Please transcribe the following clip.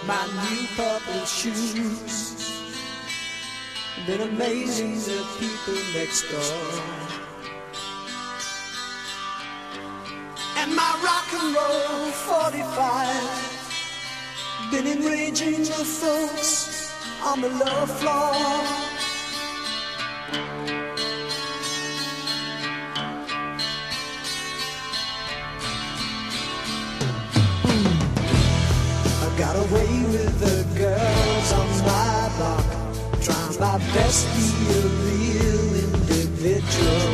my new purple shoes. Been amazing the people next door. And my rock and roll 45 been enraging the folks on the lower floor. I got away with the girls on my block, trying my best to be a real individual.